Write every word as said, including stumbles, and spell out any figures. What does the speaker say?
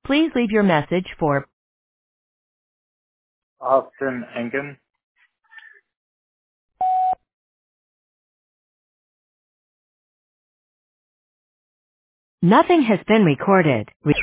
Please leave your message for Austin Engen. Nothing has been recorded. Re-